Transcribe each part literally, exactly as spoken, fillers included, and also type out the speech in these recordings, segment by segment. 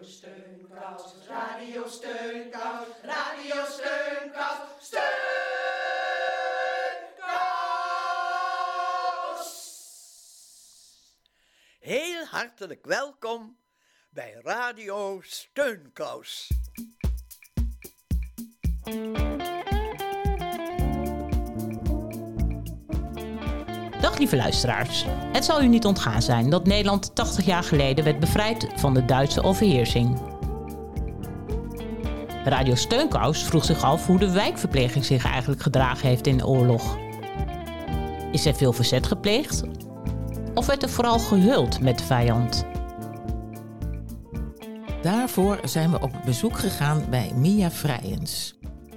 Steunkous, Radio Steunkous, Radio Steunkous, Steunkous. Heel hartelijk welkom bij Radio Steunkous. Dag lieve luisteraars. Het zal u niet ontgaan zijn dat Nederland tachtig jaar geleden werd bevrijd van de Duitse overheersing. Radio Steunkous vroeg zich af hoe de wijkverpleging zich eigenlijk gedragen heeft in de oorlog. Is er veel verzet gepleegd? Of werd er vooral gehuld met de vijand? Daarvoor zijn we op bezoek gegaan bij Mia Vrijens.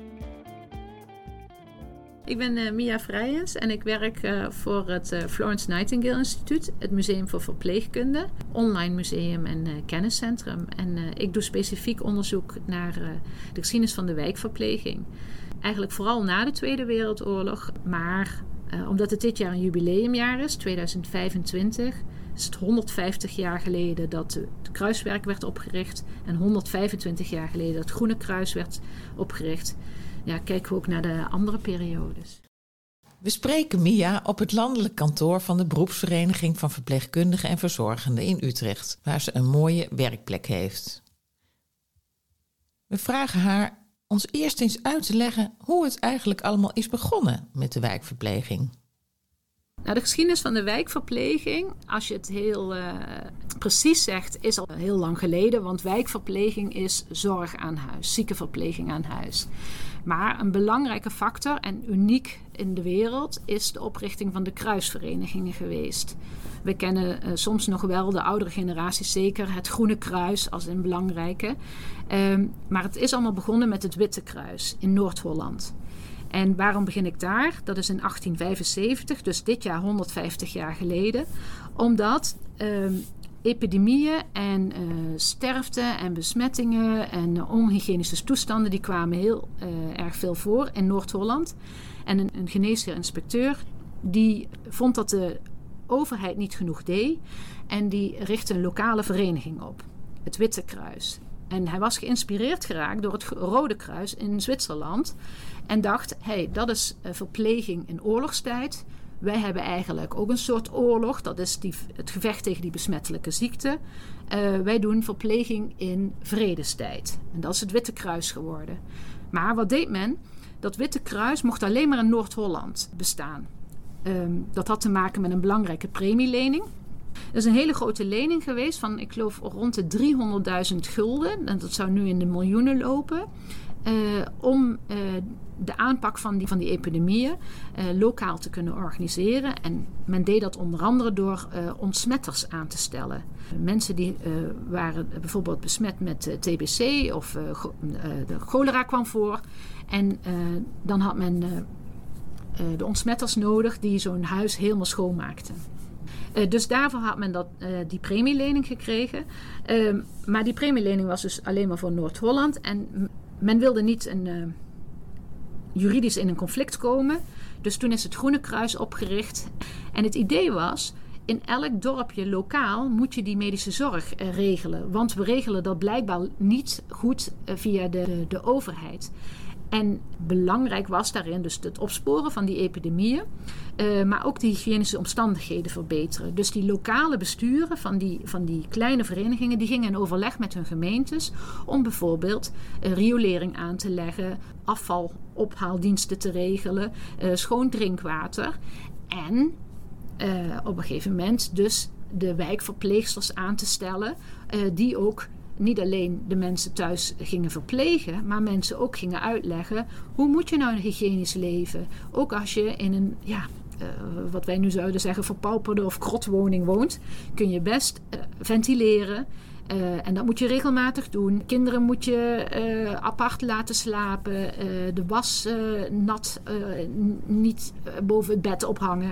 Ik ben uh, Mia Vrijens en ik werk uh, voor het uh, Florence Nightingale Instituut, het Museum voor Verpleegkunde, online museum en uh, kenniscentrum. En uh, ik doe specifiek onderzoek naar uh, de geschiedenis van de wijkverpleging. Eigenlijk vooral na de Tweede Wereldoorlog, maar uh, omdat het dit jaar een jubileumjaar is, tweeduizend vijfentwintig... is het honderdvijftig jaar geleden dat het Kruiswerk werd opgericht en honderdvijfentwintig jaar geleden dat het Groene Kruis werd opgericht. Ja, kijken we ook naar de andere periodes. We spreken Mia op het landelijk kantoor van de beroepsvereniging van verpleegkundigen en verzorgenden in Utrecht, waar ze een mooie werkplek heeft. We vragen haar ons eerst eens uit te leggen hoe het eigenlijk allemaal is begonnen met de wijkverpleging. Nou, de geschiedenis van de wijkverpleging, als je het heel uh, precies zegt, is al heel lang geleden. Want wijkverpleging is zorg aan huis, ziekenverpleging aan huis. Maar een belangrijke factor en uniek in de wereld is de oprichting van de kruisverenigingen geweest. We kennen uh, soms nog wel, de oudere generaties zeker, het Groene Kruis als een belangrijke. Um, maar het is allemaal begonnen met het Witte Kruis in Noord-Holland. En waarom begin ik daar? Dat is in achttien vijfenzeventig, dus dit jaar honderdvijftig jaar geleden. Omdat uh, epidemieën en uh, sterfte en besmettingen en uh, onhygiënische toestanden, die kwamen heel uh, erg veel voor in Noord-Holland. En een, een geneesheer-inspecteur die vond dat de overheid niet genoeg deed. En die richtte een lokale vereniging op, het Witte Kruis. En hij was geïnspireerd geraakt door het Rode Kruis in Zwitserland. En dacht, hé, hey, dat is uh, verpleging in oorlogstijd. Wij hebben eigenlijk ook een soort oorlog. Dat is die, het gevecht tegen die besmettelijke ziekte. Uh, wij doen verpleging in vredestijd. En dat is het Witte Kruis geworden. Maar wat deed men? Dat Witte Kruis mocht alleen maar in Noord-Holland bestaan. Um, dat had te maken met een belangrijke premielening. Dat is een hele grote lening geweest van, ik geloof, rond de driehonderdduizend gulden. En dat zou nu in de miljoenen lopen. Uh, om uh, de aanpak van die, van die epidemieën uh, lokaal te kunnen organiseren. En men deed dat onder andere door uh, ontsmetters aan te stellen. Uh, mensen die uh, waren bijvoorbeeld besmet met uh, T B C of uh, go- uh, de cholera kwam voor. En uh, dan had men uh, uh, de ontsmetters nodig die zo'n huis helemaal schoonmaakten. Uh, dus daarvoor had men dat, uh, die premielening gekregen. Uh, maar die premielening was dus alleen maar voor Noord-Holland. En men wilde niet een, uh, juridisch in een conflict komen. Dus toen is het Groene Kruis opgericht. En het idee was, in elk dorpje lokaal moet je die medische zorg uh, regelen. Want we regelen dat blijkbaar niet goed uh, via de, de overheid. En belangrijk was daarin dus het opsporen van die epidemieën. Uh, maar ook de hygiënische omstandigheden verbeteren. Dus die lokale besturen van die, van die kleine verenigingen, die gingen in overleg met hun gemeentes om bijvoorbeeld uh, riolering aan te leggen, afvalophaaldiensten te regelen, uh, schoon drinkwater. En uh, op een gegeven moment dus de wijkverpleegsters aan te stellen, uh, die ook niet alleen de mensen thuis gingen verplegen, maar mensen ook gingen uitleggen, hoe moet je nou hygiënisch leven? Ook als je in een, ja, uh, wat wij nu zouden zeggen, verpauperde of krotwoning woont, kun je best uh, ventileren. Uh, en dat moet je regelmatig doen. Kinderen moet je uh, apart laten slapen. Uh, de was uh, nat, uh, n- niet uh, boven het bed ophangen.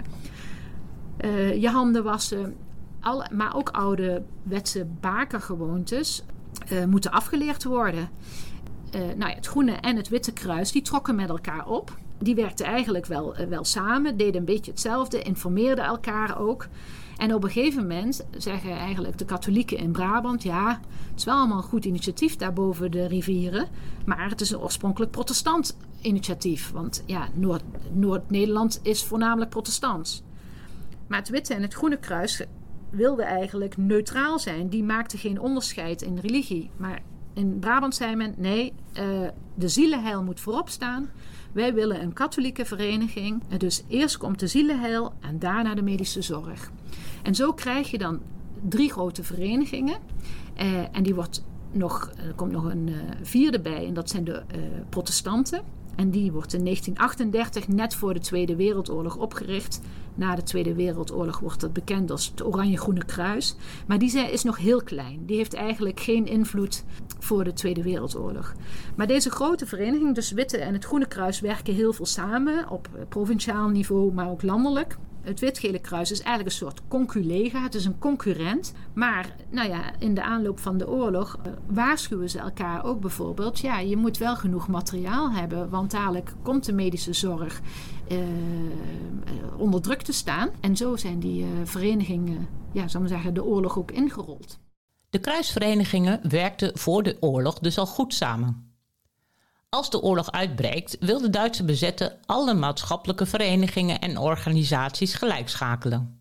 Uh, je handen wassen. Alle, maar ook oude wetse bakergewoontes uh, moeten afgeleerd worden. Uh, nou ja, het Groene en het Witte Kruis die trokken met elkaar op. Die werkten eigenlijk wel, uh, wel samen, deden een beetje hetzelfde, informeerden elkaar ook. En op een gegeven moment zeggen eigenlijk de katholieken in Brabant, ja, Het is wel allemaal een goed initiatief daar boven de rivieren. Maar het is een oorspronkelijk protestant initiatief. Want ja, Noord, Noord-Nederland is voornamelijk protestants. Maar het Witte en het Groene Kruis wilden eigenlijk neutraal zijn. Die maakten geen onderscheid in religie. Maar in Brabant zei men, nee, uh, de zielenheil moet voorop staan. Wij willen een katholieke vereniging. Dus eerst komt de zielenheil en daarna de medische zorg. En zo krijg je dan drie grote verenigingen. Uh, en die wordt nog, er komt nog een uh, vierde bij. En dat zijn de uh, protestanten. En die wordt in negentien achtendertig, net voor de Tweede Wereldoorlog, opgericht. Na de Tweede Wereldoorlog wordt dat bekend als het Oranje-Groene Kruis. Maar die is nog heel klein. Die heeft eigenlijk geen invloed voor de Tweede Wereldoorlog. Maar deze grote vereniging, dus Witte en het Groene Kruis, werken heel veel samen op provinciaal niveau, maar ook landelijk. Het Wit-Gele Kruis is eigenlijk een soort conculega. Het is een concurrent. Maar nou ja, in de aanloop van de oorlog uh, waarschuwen ze elkaar ook bijvoorbeeld. Ja, je moet wel genoeg materiaal hebben. Want dadelijk komt de medische zorg uh, onder druk te staan. En zo zijn die uh, verenigingen, ja, zal ik maar zeggen, de oorlog ook ingerold. De kruisverenigingen werkten voor de oorlog dus al goed samen. Als de oorlog uitbreekt, wil de Duitse bezetter alle maatschappelijke verenigingen en organisaties gelijkschakelen.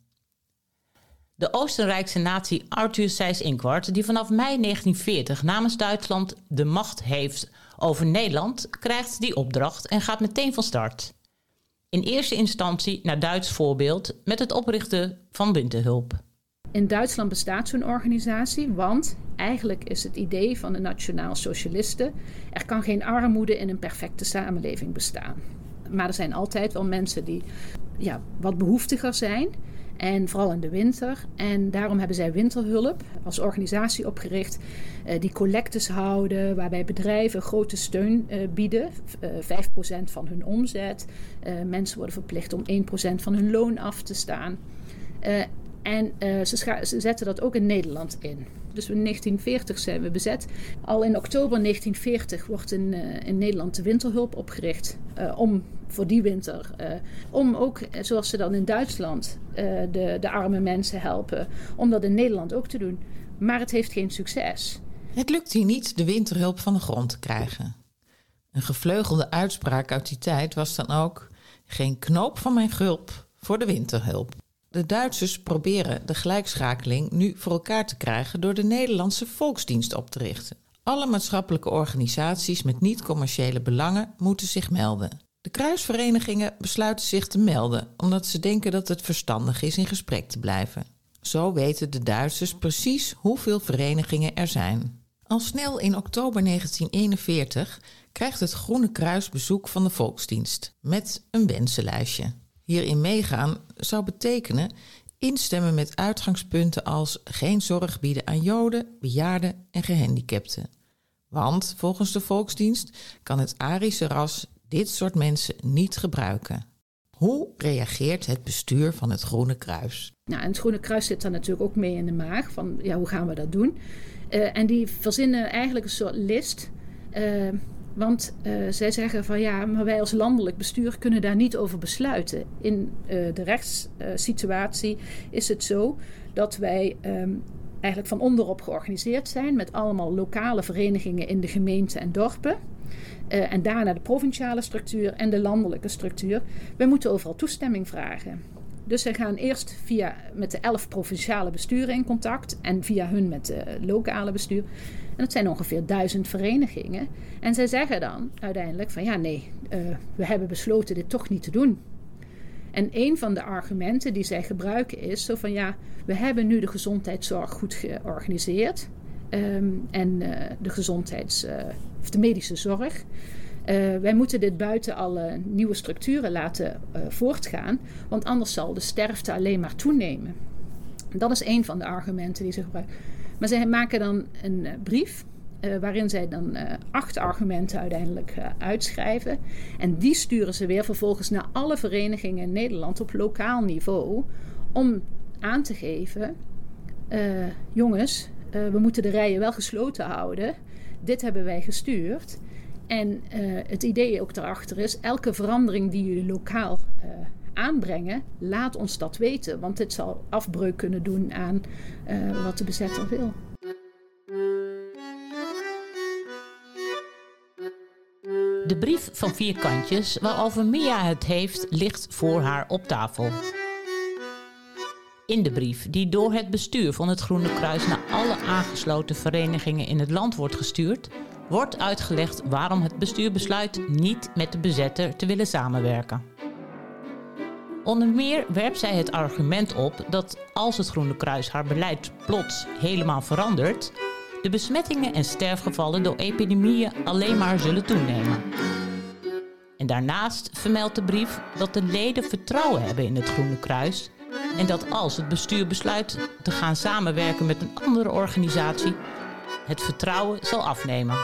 De Oostenrijkse natie Arthur Seyss-Inquart, die vanaf mei negentien veertig namens Duitsland de macht heeft over Nederland, krijgt die opdracht en gaat meteen van start. In eerste instantie naar Duits voorbeeld met het oprichten van Winterhulp. In Duitsland bestaat zo'n organisatie, want eigenlijk is het idee van de Nationaal Socialisten: er kan geen armoede in een perfecte samenleving bestaan. Maar er zijn altijd wel mensen die ja, wat behoeftiger zijn. En vooral in de winter. En daarom hebben zij Winterhulp als organisatie opgericht. Uh, die collectes houden, waarbij bedrijven grote steun uh, bieden. Uh, vijf procent van hun omzet. Uh, mensen worden verplicht om één procent van hun loon af te staan. Uh, En uh, ze, scha- ze zetten dat ook in Nederland in. Dus in negentien veertig zijn we bezet. Al in oktober negentien veertig wordt in, uh, in Nederland de Winterhulp opgericht. Uh, om voor die winter. Uh, om ook, zoals ze dan in Duitsland, uh, de, de arme mensen helpen. Om dat in Nederland ook te doen. Maar het heeft geen succes. Het lukt hier niet de Winterhulp van de grond te krijgen. Een gevleugelde uitspraak uit die tijd was dan ook: geen knoop van mijn gulp voor de Winterhulp. De Duitsers proberen de gelijkschakeling nu voor elkaar te krijgen door de Nederlandse Volksdienst op te richten. Alle maatschappelijke organisaties met niet-commerciële belangen moeten zich melden. De kruisverenigingen besluiten zich te melden omdat ze denken dat het verstandig is in gesprek te blijven. Zo weten de Duitsers precies hoeveel verenigingen er zijn. Al snel in oktober negentien eenenveertig krijgt het Groene Kruis bezoek van de Volksdienst met een wensenlijstje. Hierin meegaan zou betekenen instemmen met uitgangspunten als geen zorg bieden aan Joden, bejaarden en gehandicapten. Want volgens de Volksdienst kan het Arische ras dit soort mensen niet gebruiken. Hoe reageert het bestuur van het Groene Kruis? Nou, en het Groene Kruis zit daar natuurlijk ook mee in de maag van ja, hoe gaan we dat doen? Uh, en die verzinnen eigenlijk een soort list. Uh, Want uh, zij zeggen van ja, maar wij als landelijk bestuur kunnen daar niet over besluiten. In uh, de rechtssituatie uh, is het zo dat wij um, eigenlijk van onderop georganiseerd zijn met allemaal lokale verenigingen in de gemeenten en dorpen. Uh, en daarna de provinciale structuur en de landelijke structuur. Wij moeten overal toestemming vragen. Dus zij gaan eerst via, met de elf provinciale besturen in contact en via hun met de lokale bestuur. En dat zijn ongeveer duizend verenigingen. En zij zeggen dan uiteindelijk van ja nee, uh, we hebben besloten dit toch niet te doen. En een van de argumenten die zij gebruiken is zo van ja, we hebben nu de gezondheidszorg goed georganiseerd. Um, en uh, de gezondheids, uh, of de medische zorg. Uh, wij moeten dit buiten alle nieuwe structuren laten uh, voortgaan. Want anders zal de sterfte alleen maar toenemen. Dat is een van de argumenten die ze gebruiken. Maar zij maken dan een uh, brief uh, waarin zij dan uh, acht argumenten uiteindelijk uh, uitschrijven. En die sturen ze weer vervolgens naar alle verenigingen in Nederland op lokaal niveau. Om aan te geven, uh, jongens, uh, we moeten de rijen wel gesloten houden. Dit hebben wij gestuurd. En uh, het idee ook daarachter is, elke verandering die jullie lokaal uh, aanbrengen, laat ons dat weten. Want dit zal afbreuk kunnen doen aan uh, wat de bezetter wil. De brief van vier kantjes waarover Mia het heeft, ligt voor haar op tafel. In de brief, die door het bestuur van het Groene Kruis naar alle aangesloten verenigingen in het land wordt gestuurd, wordt uitgelegd waarom het bestuur besluit niet met de bezetter te willen samenwerken. Onder meer werpt zij het argument op dat als het Groene Kruis haar beleid plots helemaal verandert, de besmettingen en sterfgevallen door epidemieën alleen maar zullen toenemen. En daarnaast vermeldt de brief dat de leden vertrouwen hebben in het Groene Kruis en dat als het bestuur besluit te gaan samenwerken met een andere organisatie, het vertrouwen zal afnemen.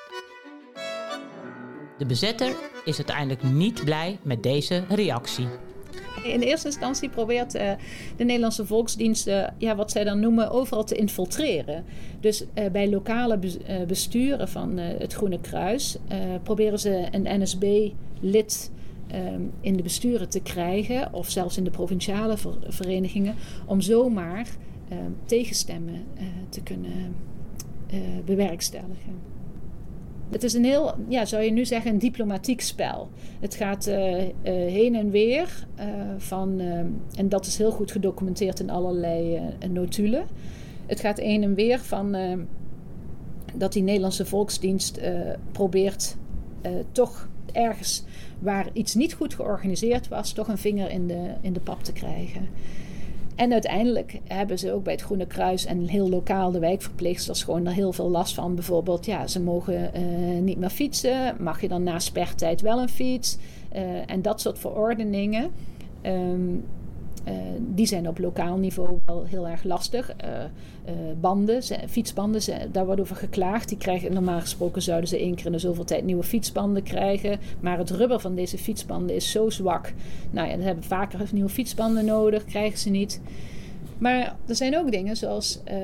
De bezetter is uiteindelijk niet blij met deze reactie. In eerste instantie probeert uh, de Nederlandse Volksdienst, uh, ja, wat zij dan noemen, overal te infiltreren. Dus uh, bij lokale be- uh, besturen van uh, het Groene Kruis uh, proberen ze een N S B-lid um, in de besturen te krijgen, of zelfs in de provinciale ver- verenigingen, om zomaar uh, tegenstemmen uh, te kunnen uh, bewerkstelligen. Het is een heel, ja, zou je nu zeggen, een diplomatiek spel. Het gaat uh, uh, heen en weer uh, van, uh, en dat is heel goed gedocumenteerd in allerlei uh, notulen. Het gaat heen en weer van uh, dat die Nederlandse Volksdienst uh, probeert uh, toch ergens waar iets niet goed georganiseerd was, toch een vinger in de, in de pap te krijgen. En uiteindelijk hebben ze ook bij het Groene Kruis en heel lokaal de wijkverpleegsters gewoon er heel veel last van. Bijvoorbeeld, ja, ze mogen uh, niet meer fietsen. Mag je dan na spertijd wel een fiets? Uh, en dat soort verordeningen, um, uh, die zijn op lokaal niveau wel heel erg lastig. Uh, uh, banden, ze, fietsbanden, ze, daar wordt over geklaagd. Die krijgen, normaal gesproken zouden ze één keer in de zoveel tijd nieuwe fietsbanden krijgen. Maar het rubber van deze fietsbanden is zo zwak. Nou ja, dan hebben vaker nieuwe fietsbanden nodig, krijgen ze niet. Maar er zijn ook dingen zoals uh,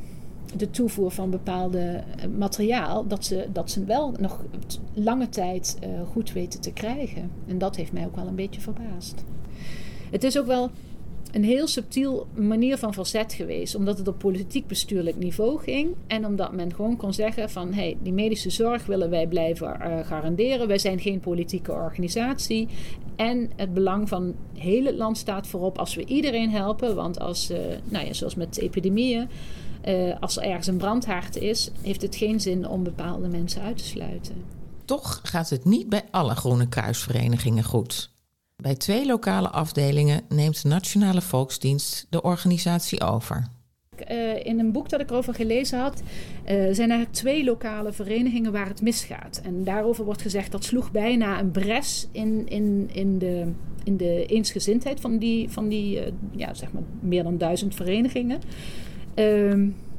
de toevoer van bepaalde materiaal, dat ze, dat ze wel nog lange tijd uh, goed weten te krijgen. En dat heeft mij ook wel een beetje verbaasd. Het is ook wel een heel subtiel manier van verzet geweest, omdat het op politiek-bestuurlijk niveau ging en omdat men gewoon kon zeggen van, hé, hey, die medische zorg willen wij blijven uh, garanderen. Wij zijn geen politieke organisatie en het belang van heel het land staat voorop als we iedereen helpen, want als, uh, nou ja, zoals met epidemieën, uh, als er ergens een brandhaard is, heeft het geen zin om bepaalde mensen uit te sluiten. Toch gaat het niet bij alle Groene Kruisverenigingen goed. Bij twee lokale afdelingen neemt de Nationale Volksdienst de organisatie over. Uh, in een boek dat ik erover gelezen had, uh, zijn er twee lokale verenigingen waar het misgaat. En daarover wordt gezegd dat sloeg bijna een bres in, in, in, de, in de eensgezindheid van die, van die uh, ja, zeg maar meer dan duizend verenigingen. Uh,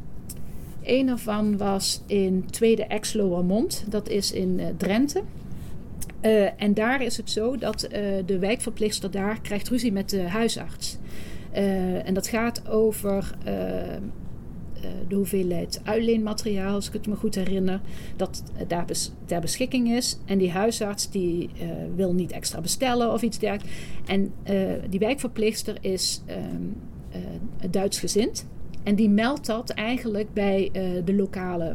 een ervan was in Tweede Exloërmond, dat is in uh, Drenthe. Uh, en daar is het zo dat uh, de wijkverpleegster daar krijgt ruzie met de huisarts. Uh, en dat gaat over uh, uh, de hoeveelheid uitleenmateriaal, als ik het me goed herinner, dat uh, daar bes- ter beschikking is. En die huisarts die uh, wil niet extra bestellen of iets dergelijks. En uh, die wijkverpleegster is um, uh, Duitsgezind. En die meldt dat eigenlijk bij uh, de lokale...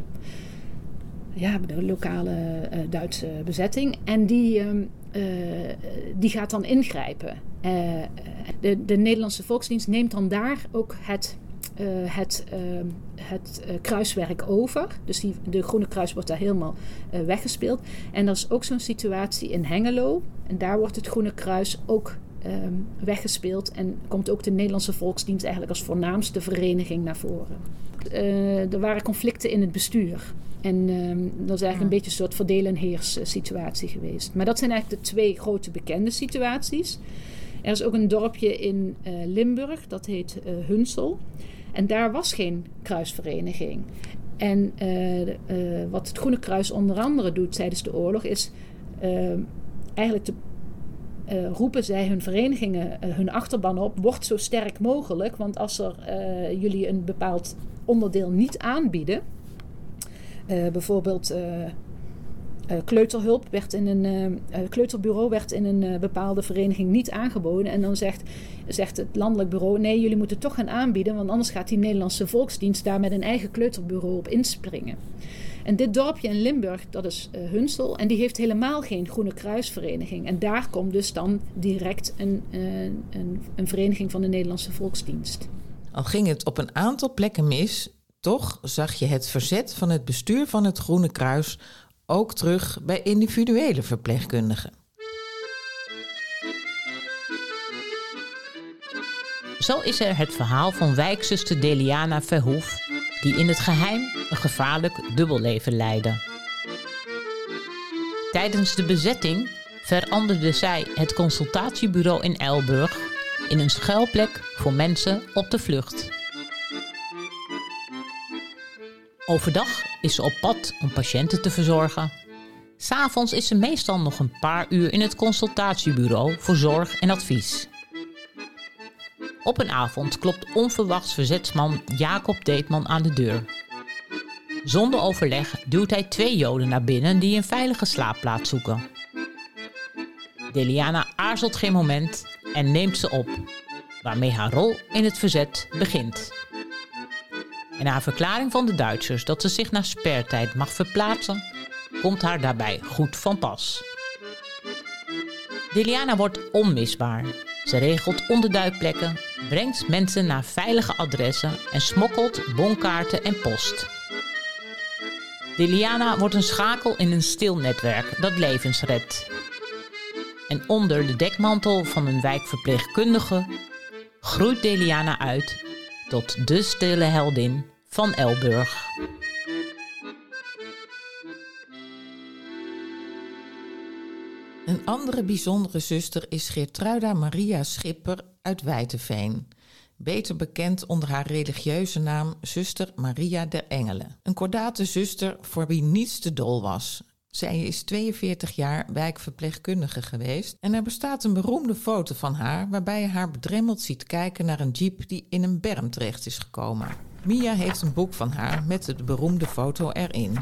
Ja, de lokale uh, Duitse bezetting. En die, uh, uh, die gaat dan ingrijpen. Uh, de, de Nederlandse Volksdienst neemt dan daar ook het, uh, het, uh, het uh, kruiswerk over. Dus die, de Groene Kruis wordt daar helemaal uh, weggespeeld. En er is ook zo'n situatie in Hengelo. En daar wordt het Groene Kruis ook uh, weggespeeld. En komt ook de Nederlandse Volksdienst eigenlijk als voornaamste vereniging naar voren. Uh, er waren conflicten in het bestuur. En um, dat is eigenlijk een beetje een soort verdeel- en heers situatie geweest. Maar dat zijn eigenlijk de twee grote bekende situaties. Er is ook een dorpje in uh, Limburg, dat heet uh, Hunsel. En daar was geen kruisvereniging. En uh, uh, wat het Groene Kruis onder andere doet tijdens de oorlog is uh, eigenlijk te uh, roepen zij hun verenigingen, uh, hun achterban op, wordt zo sterk mogelijk. Want als er uh, jullie een bepaald onderdeel niet aanbieden, Uh, bijvoorbeeld uh, uh, kleuterhulp werd in een uh, uh, kleuterbureau werd in een uh, bepaalde vereniging niet aangeboden. En dan zegt, zegt het landelijk bureau, nee, jullie moeten toch gaan aanbieden, want anders gaat die Nederlandse Volksdienst daar met een eigen kleuterbureau op inspringen. En dit dorpje in Limburg, dat is uh, Hunsel, en die heeft helemaal geen Groene Kruisvereniging. En daar komt dus dan direct een, uh, een, een vereniging van de Nederlandse Volksdienst. Al ging het op een aantal plekken mis, toch zag je het verzet van het bestuur van het Groene Kruis ook terug bij individuele verpleegkundigen. Zo is er het verhaal van wijkzuster Deliana Verhoef, die in het geheim een gevaarlijk dubbelleven leidde. Tijdens de bezetting veranderde zij het consultatiebureau in Elburg in een schuilplek voor mensen op de vlucht. Overdag is ze op pad om patiënten te verzorgen. 'S Avonds is ze meestal nog een paar uur in het consultatiebureau voor zorg en advies. Op een avond klopt onverwachts verzetsman Jacob Deetman aan de deur. Zonder overleg duwt hij twee Joden naar binnen die een veilige slaapplaats zoeken. Deliana aarzelt geen moment en neemt ze op, waarmee haar rol in het verzet begint. En haar verklaring van de Duitsers dat ze zich na spertijd mag verplaatsen, komt haar daarbij goed van pas. Deliana wordt onmisbaar. Ze regelt onderduikplekken, brengt mensen naar veilige adressen en smokkelt bonkaarten en post. Deliana wordt een schakel in een stil netwerk dat levens redt. En onder de dekmantel van een wijkverpleegkundige groeit Deliana uit tot de stille heldin van Elburg. Een andere bijzondere zuster is Geertruida Maria Schipper uit Wijteveen. Beter bekend onder haar religieuze naam zuster Maria der Engelen. Een kordate zuster voor wie niets te dol was. Zij is tweeënveertig jaar wijkverpleegkundige geweest en er bestaat een beroemde foto van haar waarbij je haar bedremmeld ziet kijken naar een jeep die in een berm terecht is gekomen. Mia heeft een boek van haar met de beroemde foto erin.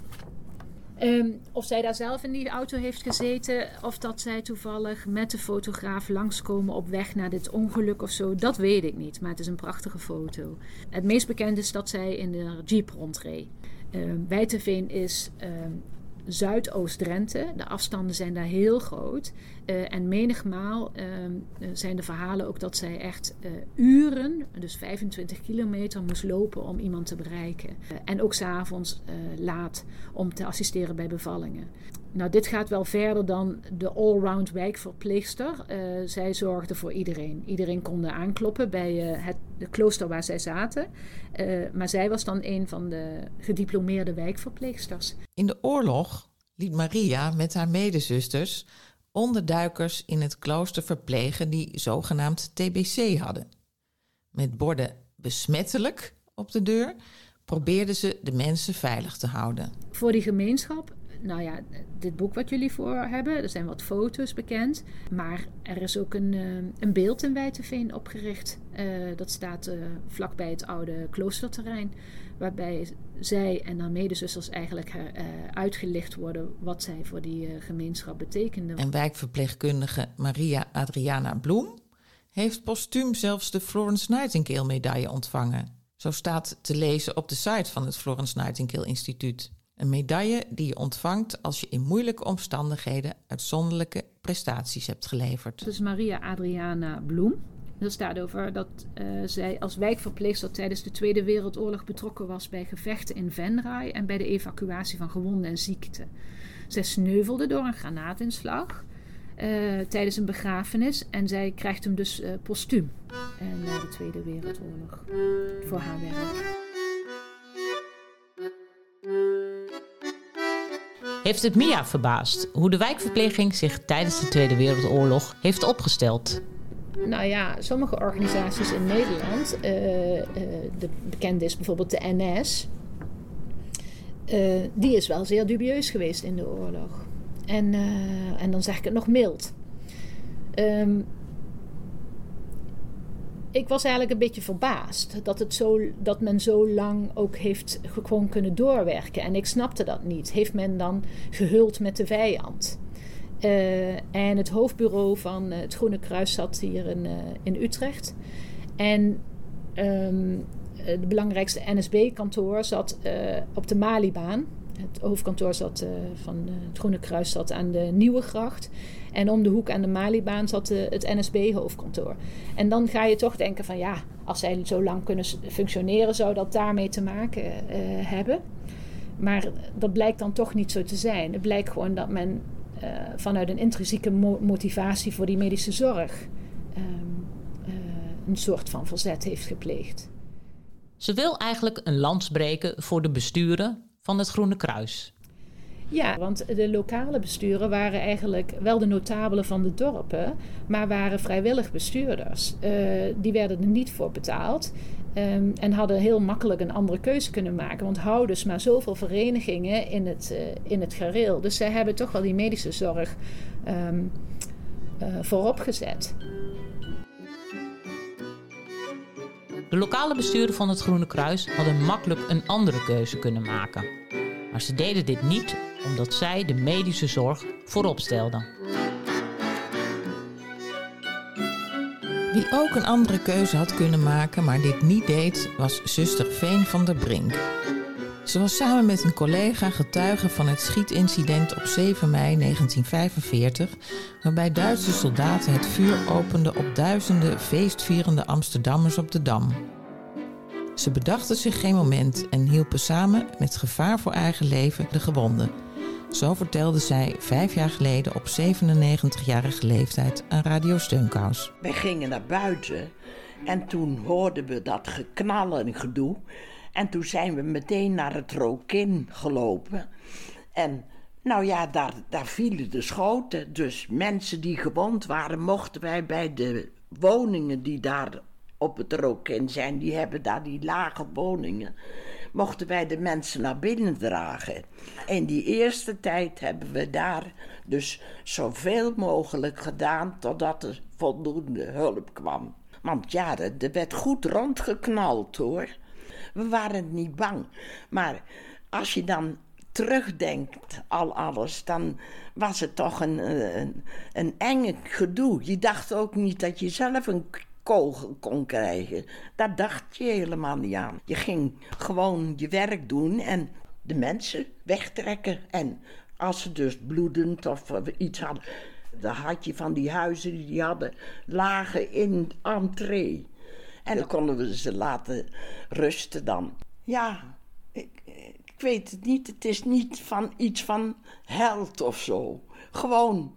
Um, of zij daar zelf in die auto heeft gezeten, of dat zij toevallig met de fotograaf langskomen op weg naar dit ongeluk of zo, dat weet ik niet. Maar het is een prachtige foto. Het meest bekend is dat zij in de jeep rondreed. Um, Wijteveen is um, Zuidoost-Drenthe. De afstanden zijn daar heel groot. Uh, en menigmaal uh, zijn de verhalen ook dat zij echt uh, uren, dus vijfentwintig kilometer, moest lopen om iemand te bereiken. Uh, en ook 's avonds uh, laat om te assisteren bij bevallingen. Nou, dit gaat wel verder dan de allround wijkverpleegster. Uh, zij zorgde voor iedereen. Iedereen kon aankloppen bij uh, het de klooster waar zij zaten. Uh, maar zij was dan een van de gediplomeerde wijkverpleegsters. In de oorlog liet Maria met haar medezusters onderduikers in het klooster verplegen die zogenaamd T B C hadden. Met borden besmettelijk op de deur probeerden ze de mensen veilig te houden. Voor die gemeenschap, nou ja, dit boek wat jullie voor hebben, er zijn wat foto's bekend. Maar er is ook een, uh, een beeld in Wijteveen opgericht. Uh, dat staat uh, vlakbij het oude kloosterterrein. Waarbij zij en haar medezusters eigenlijk uh, uitgelicht worden wat zij voor die uh, gemeenschap betekenden. En wijkverpleegkundige Maria Adriana Bloem heeft postuum zelfs de Florence Nightingale medaille ontvangen. Zo staat te lezen op de site van het Florence Nightingale Instituut. Een medaille die je ontvangt als je in moeilijke omstandigheden uitzonderlijke prestaties hebt geleverd. Dat is Maria Adriana Bloem. Er staat over dat uh, zij als wijkverpleegster tijdens de Tweede Wereldoorlog betrokken was bij gevechten in Venray en bij de evacuatie van gewonden en ziekten. Zij sneuvelde door een granaatinslag uh, tijdens een begrafenis en zij krijgt hem dus uh, postuum uh, na de Tweede Wereldoorlog voor haar werk. Heeft het Mia verbaasd hoe de wijkverpleging zich tijdens de Tweede Wereldoorlog heeft opgesteld? Nou ja, sommige organisaties in Nederland, uh, uh, de bekende is bijvoorbeeld de N S, uh, die is wel zeer dubieus geweest in de oorlog. En, uh, en dan zeg ik het nog mild. Um, ik was eigenlijk een beetje verbaasd dat, het zo, dat men zo lang ook heeft gewoon kunnen doorwerken. En ik snapte dat niet. Heeft men dan gehuld met de vijand? Uh, en het hoofdbureau van uh, het Groene Kruis zat hier in, uh, in Utrecht. En um, het belangrijkste N S B-kantoor zat uh, op de Malibaan. Het hoofdkantoor zat, uh, van uh, het Groene Kruis zat aan de Nieuwegracht. En om de hoek aan de Malibaan zat uh, het N S B-hoofdkantoor. En dan ga je toch denken van ja, als zij zo lang kunnen functioneren, zou dat daarmee te maken uh, hebben. Maar dat blijkt dan toch niet zo te zijn. Het blijkt gewoon dat men uh, vanuit een intrinsieke mo- motivatie voor die medische zorg um, uh, een soort van verzet heeft gepleegd. Ze wil eigenlijk een lans breken voor de besturen van het Groene Kruis. Ja, want de lokale besturen waren eigenlijk wel de notabelen van de dorpen, maar waren vrijwillig bestuurders. Uh, die werden er niet voor betaald um, en hadden heel makkelijk een andere keuze kunnen maken. Want houden dus maar zoveel verenigingen in het, uh, in het gareel. Dus zij hebben toch wel die medische zorg um, uh, voorop gezet. De lokale besturen van het Groene Kruis hadden makkelijk een andere keuze kunnen maken. Maar ze deden dit niet omdat zij de medische zorg voorop stelden. Wie ook een andere keuze had kunnen maken, maar dit niet deed, was zuster Veen van der Brink. Ze was samen met een collega getuige van het schietincident op zeven mei negentien vijfenveertig... waarbij Duitse soldaten het vuur openden op duizenden feestvierende Amsterdammers op de Dam. Ze bedachten zich geen moment en hielpen samen met gevaar voor eigen leven de gewonden. Zo vertelde zij vijf jaar geleden op zevenennegentigjarige leeftijd aan Radio Steunkous. Wij gingen naar buiten en toen hoorden we dat geknal en gedoe. En toen zijn we meteen naar het Rokin gelopen. En nou ja, daar, daar vielen de schoten. Dus mensen die gewond waren, mochten wij bij de woningen die daar op het Rokin zijn, die hebben daar die lage woningen, mochten wij de mensen naar binnen dragen. In die eerste tijd hebben we daar dus zoveel mogelijk gedaan totdat er voldoende hulp kwam. Want ja, er werd goed rondgeknald hoor. We waren niet bang. Maar als je dan terugdenkt al alles, dan was het toch een, een, een enge gedoe. Je dacht ook niet dat je zelf een kogel kon krijgen. Daar dacht je helemaal niet aan. Je ging gewoon je werk doen en de mensen wegtrekken. En als ze dus bloedend of iets hadden, dan had je van die huizen die hadden lagen in de entree. En dan konden we ze laten rusten dan. Ja, ik, ik weet het niet. Het is niet van iets van held of zo. Gewoon,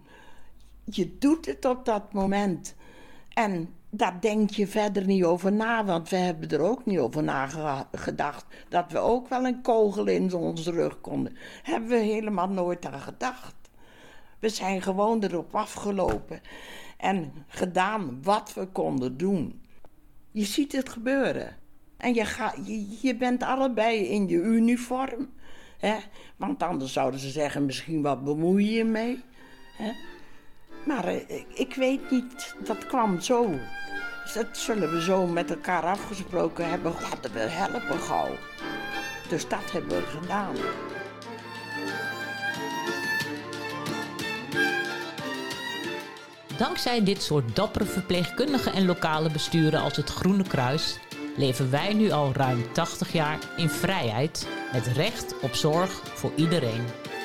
je doet het op dat moment. En daar denk je verder niet over na. Want we hebben er ook niet over nagedacht dat we ook wel een kogel in onze rug konden. Hebben we helemaal nooit aan gedacht. We zijn gewoon erop afgelopen. En gedaan wat we konden doen. Je ziet het gebeuren. En je, ga, je, je bent allebei in je uniform. Hè? Want anders zouden ze zeggen, misschien wat bemoei je mee. Hè? Maar eh, ik weet niet, dat kwam zo. Dus dat zullen we zo met elkaar afgesproken hebben. Laten we helpen gauw. Dus dat hebben we gedaan. Dankzij dit soort dappere verpleegkundigen en lokale besturen als het Groene Kruis leven wij nu al ruim tachtig jaar in vrijheid met recht op zorg voor iedereen.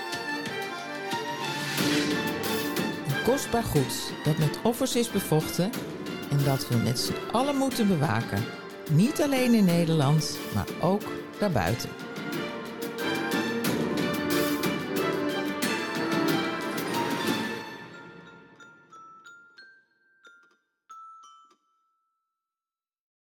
Een kostbaar goed dat met offers is bevochten en dat we met z'n allen moeten bewaken. Niet alleen in Nederland, maar ook daarbuiten.